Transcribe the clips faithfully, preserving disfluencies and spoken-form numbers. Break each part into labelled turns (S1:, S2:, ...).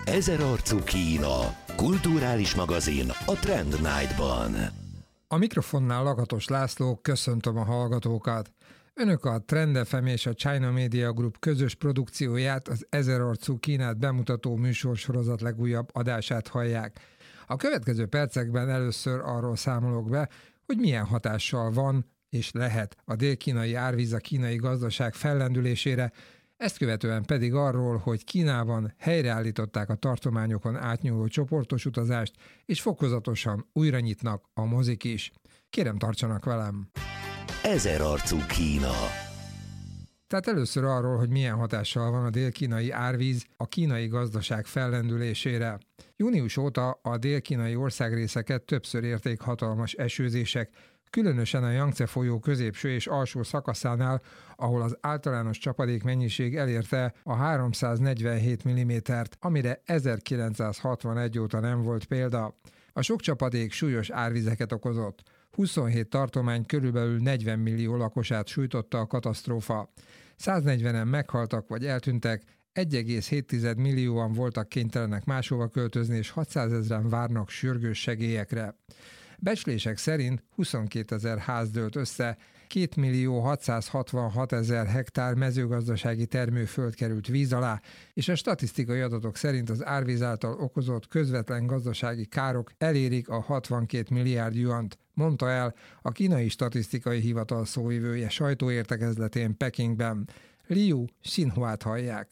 S1: Ezerarcú Kína, kulturális magazin a Trend Night-ban.
S2: A mikrofonnál Lakatos László, köszöntöm a hallgatókat. Önök a Trend ef em és a China Media Group közös produkcióját, az Ezerarcú Kínát bemutató műsorsorozat legújabb adását hallják. A következő percekben először arról számolok be, hogy milyen hatással van és lehet a dél-kínai árvíz a kínai gazdaság fellendülésére, ezt követően pedig arról, hogy Kínában helyreállították a tartományokon átnyúló csoportos utazást, és fokozatosan újra nyitnak a mozik is. Kérem, tartsanak velem!
S1: Ezerarcú Kína.
S2: Tehát először arról, hogy milyen hatással van a dél-kínai árvíz a kínai gazdaság fellendülésére. Június óta a dél-kínai országrészeket többször érték hatalmas esőzések, különösen a Jangtze folyó középső és alsó szakaszánál, ahol az általános csapadék mennyiség elérte a háromszáznegyvenhét millimétert, amire ezerkilencszázhatvanegy óta nem volt példa. A sok csapadék súlyos árvizeket okozott. huszonhét tartomány körülbelül negyven millió lakosát sújtotta a katasztrófa. száznegyvenen meghaltak vagy eltűntek, egy egész hét millióan voltak kénytelenek máshova költözni, és hatszázezren várnak sürgős segélyekre. Becslések szerint huszonkétezer ház dőlt össze, kétmillió hatszázhatvanhatezer hektár mezőgazdasági termőföld került víz alá, és a statisztikai adatok szerint az árvíz által okozott közvetlen gazdasági károk elérik a hatvankét milliárd juant, mondta el a kínai statisztikai hivatal szóvivője sajtóértekezletén Pekingben. Liu Xinhuát hallják.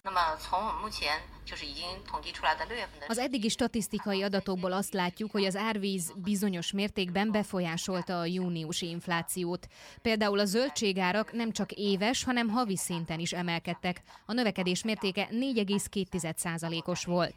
S3: Az eddigi statisztikai adatokból azt látjuk, hogy az árvíz bizonyos mértékben befolyásolta a júniusi inflációt. Például a zöldségárak nem csak éves, hanem havi szinten is emelkedtek. A növekedés mértéke négy egész két százalékos volt.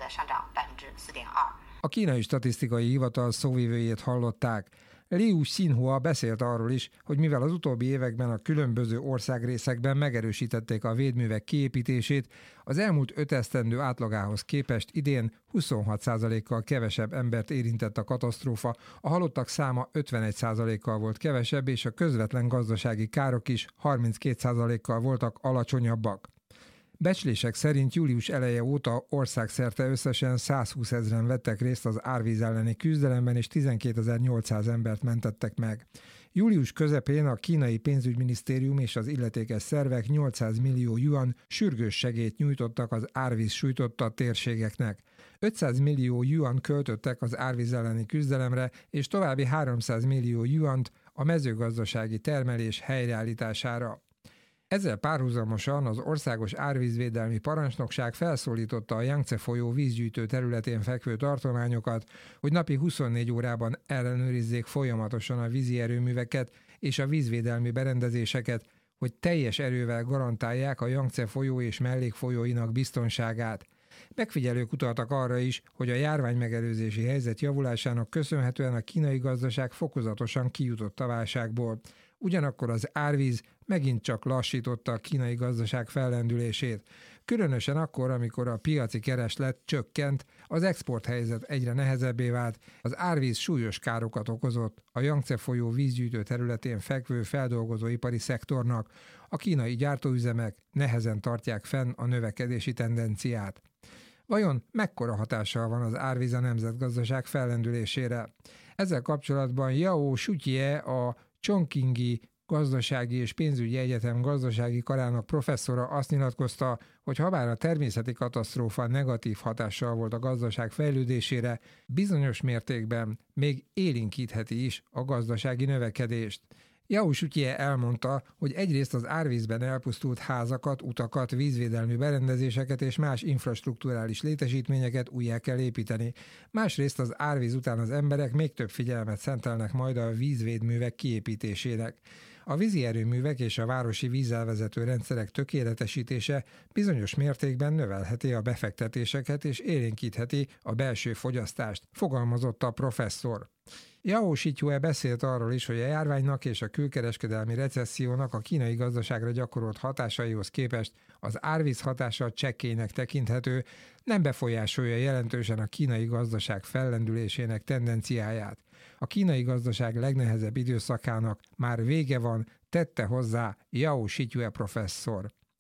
S2: A kínai statisztikai hivatal szóvivőjét hallották. Liu Xinhua beszélt arról is, hogy mivel az utóbbi években a különböző országrészekben megerősítették a védművek kiépítését, az elmúlt öt esztendő átlagához képest idén huszonhat százalékkal kevesebb embert érintett a katasztrófa, a halottak száma ötvenegy százalékkal volt kevesebb, és a közvetlen gazdasági károk is harminckét százalékkal voltak alacsonyabbak. Becslések szerint július eleje óta országszerte összesen százhúszezren vettek részt az árvíz elleni küzdelemben, és tizenkétezer-nyolcszáz embert mentettek meg. Július közepén a kínai pénzügyminisztérium és az illetékes szervek nyolcszáz millió yuan sürgős segélyt nyújtottak az árvíz sújtotta térségeknek. ötszáz millió yuan költöttek az árvíz elleni küzdelemre, és további háromszáz millió yuant a mezőgazdasági termelés helyreállítására. Ezzel párhuzamosan az Országos Árvízvédelmi Parancsnokság felszólította a Jangtze folyó vízgyűjtő területén fekvő tartományokat, hogy napi huszonnégy órában ellenőrizzék folyamatosan a vízi erőműveket és a vízvédelmi berendezéseket, hogy teljes erővel garantálják a Jangtze folyó és mellékfolyóinak biztonságát. Megfigyelők utaltak arra is, hogy a járványmegelőzési helyzet javulásának köszönhetően a kínai gazdaság fokozatosan kijutott a válságból. Ugyanakkor az árvíz megint csak lassította a kínai gazdaság fellendülését. Különösen akkor, amikor a piaci kereslet csökkent, az exporthelyzet egyre nehezebbé vált, az árvíz súlyos károkat okozott a Jangtze folyó vízgyűjtő területén fekvő feldolgozóipari szektornak, a kínai gyártóüzemek nehezen tartják fenn a növekedési tendenciát. Vajon mekkora hatással van az árvíz a nemzetgazdaság fellendülésére? Ezzel kapcsolatban Yao Shutie, a Chongqingi Gazdasági és Pénzügyi Egyetem gazdasági karának professzora azt nyilatkozta, hogy habár a természeti katasztrófa negatív hatással volt a gazdaság fejlődésére, bizonyos mértékben még élénkítheti is a gazdasági növekedést. Yao Shutie elmondta, hogy egyrészt az árvízben elpusztult házakat, utakat, vízvédelmi berendezéseket és más infrastrukturális létesítményeket újjá kell építeni. Másrészt az árvíz után az emberek még több figyelmet szentelnek majd a vízvédművek kiépítésének. A vízi erőművek és a városi vízelvezető rendszerek tökéletesítése bizonyos mértékben növelheti a befektetéseket és élénkítheti a belső fogyasztást, fogalmazott a professzor. Yao Shutie beszélt arról is, hogy a járványnak és a külkereskedelmi recessziónak a kínai gazdaságra gyakorolt hatásaihoz képest az árvíz hatása csekkélynek tekinthető, nem befolyásolja jelentősen a kínai gazdaság fellendülésének tendenciáját. A kínai gazdaság legnehezebb időszakának már vége van, tette hozzá Yao Shutie professzor.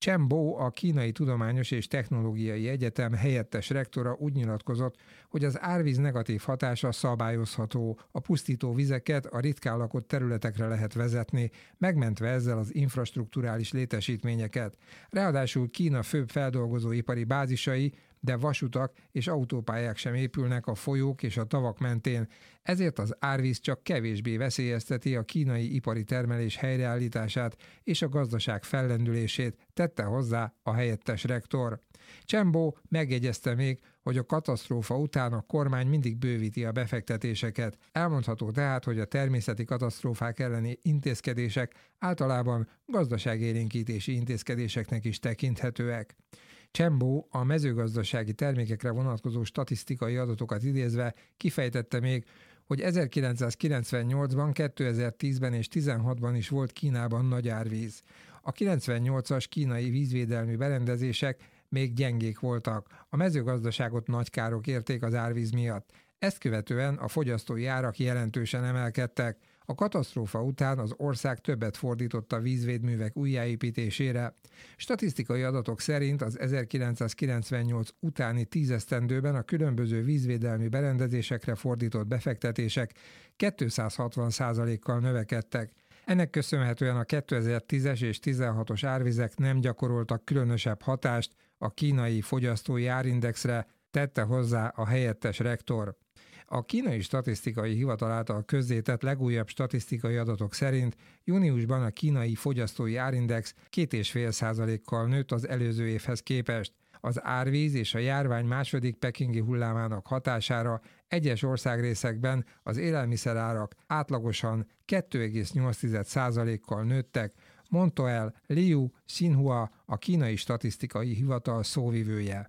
S2: Chen Bo, a Kínai Tudományos és Technológiai Egyetem helyettes rektora úgy nyilatkozott, hogy az árvíz negatív hatása szabályozható, a pusztító vizeket a ritkán lakott területekre lehet vezetni, megmentve ezzel az infrastrukturális létesítményeket. Ráadásul Kína főbb feldolgozóipari bázisai, de vasutak és autópályák sem épülnek a folyók és a tavak mentén, ezért az árvíz csak kevésbé veszélyezteti a kínai ipari termelés helyreállítását és a gazdaság fellendülését, tette hozzá a helyettes rektor. Chen Bo megjegyezte még, hogy a katasztrófa után a kormány mindig bővíti a befektetéseket. Elmondható tehát, hogy a természeti katasztrófák elleni intézkedések általában gazdaságélénkítési intézkedéseknek is tekinthetőek. Chen Bo a mezőgazdasági termékekre vonatkozó statisztikai adatokat idézve kifejtette még, hogy ezerkilencszázkilencvennyolcban, kétezer-tízben és tizenhatban is volt Kínában nagy árvíz. A kilencvennyolcas kínai vízvédelmi berendezések még gyengék voltak, a mezőgazdaságot nagy károk érték az árvíz miatt. Ezt követően a fogyasztói árak jelentősen emelkedtek. A katasztrófa után az ország többet fordított a vízvédművek újjáépítésére. Statisztikai adatok szerint az ezerkilencszázkilencvennyolc utáni tíz esztendőben a különböző vízvédelmi berendezésekre fordított befektetések kétszázhatvan százalékkal növekedtek. Ennek köszönhetően a kétezer-tízes és tizenhatos árvizek nem gyakoroltak különösebb hatást a kínai fogyasztói árindexre, tette hozzá a helyettes rektor. A Kínai Statisztikai Hivatal által közzétett legújabb statisztikai adatok szerint júniusban a kínai fogyasztói árindex két egész öt százalékkal nőtt az előző évhez képest. Az árvíz és a járvány második pekingi hullámának hatására egyes országrészekben az élelmiszerárak átlagosan két egész nyolc százalékkal nőttek, mondta el Liu Xinhua, a Kínai Statisztikai Hivatal szóvivője.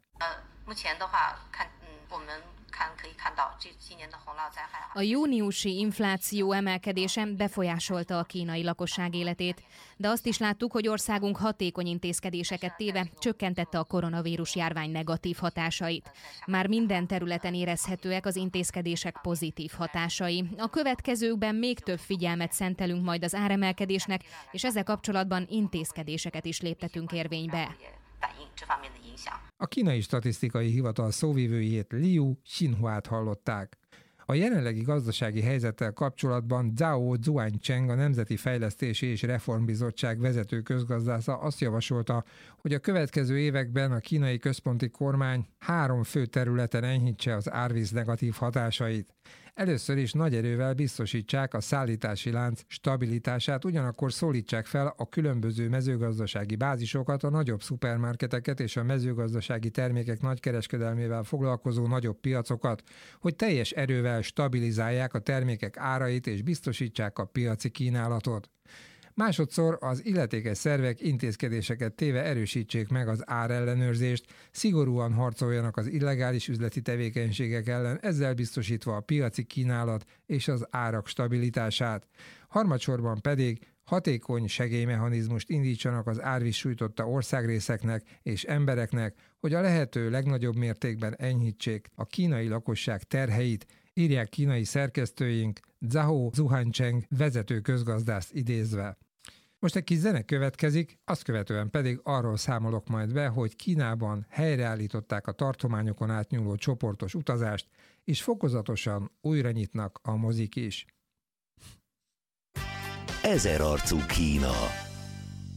S3: A júniusi infláció emelkedése befolyásolta a kínai lakosság életét, de azt is láttuk, hogy országunk hatékony intézkedéseket téve csökkentette a koronavírus járvány negatív hatásait. Már minden területen érezhetőek az intézkedések pozitív hatásai. A következőkben még több figyelmet szentelünk majd az áremelkedésnek, és ezzel kapcsolatban intézkedéseket is léptetünk érvénybe.
S2: A Kínai Statisztikai Hivatal szóvivőjét, Liu Xinhuát hallották. A jelenlegi gazdasági helyzettel kapcsolatban Zhao Zuancheng, a Nemzeti Fejlesztési és Reformbizottság vezető közgazdásza azt javasolta, hogy a következő években a kínai központi kormány három fő területen enyhítse az árvíz negatív hatásait. Először is nagy erővel biztosítsák a szállítási lánc stabilitását, ugyanakkor szólítsák fel a különböző mezőgazdasági bázisokat, a nagyobb szupermarketeket és a mezőgazdasági termékek nagykereskedelmével foglalkozó nagyobb piacokat, hogy teljes erővel stabilizálják a termékek árait és biztosítsák a piaci kínálatot. Másodszor az illetékes szervek intézkedéseket téve erősítsék meg az árellenőrzést, szigorúan harcoljanak az illegális üzleti tevékenységek ellen, ezzel biztosítva a piaci kínálat és az árak stabilitását. Harmadsorban pedig hatékony segélymechanizmust indítsanak az árvíz sújtotta országrészeknek és embereknek, hogy a lehető legnagyobb mértékben enyhítsék a kínai lakosság terheit, írják kínai szerkesztőink, Zhao Zuancheng vezető közgazdászt idézve. Most egy kis zene következik, azt követően pedig arról számolok majd be, hogy Kínában helyreállították a tartományokon átnyúló csoportos utazást, és fokozatosan újra nyitnak a mozik is.
S1: Ezerarcú Kína.